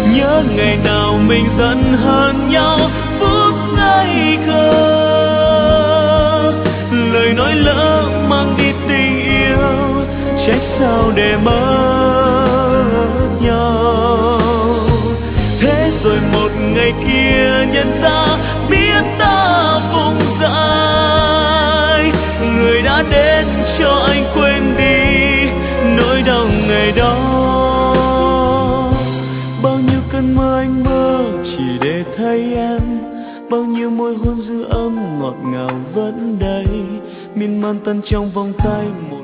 Nhớ ngày nào mình giận hơn nhau phút ngây thơ, lời nói lỡ mang đi tình yêu, trách sao để mất nhau. Thế rồi một ngày kia nhận ra biết ta vùng dại, người đã đến cho anh quên đi nỗi đau ngày đó. Bao nhiêu cơn mơ anh mơ chỉ để thấy em, bao nhiêu môi hôn dư âm ngọt ngào vẫn đây, miên man tan trong vòng tay.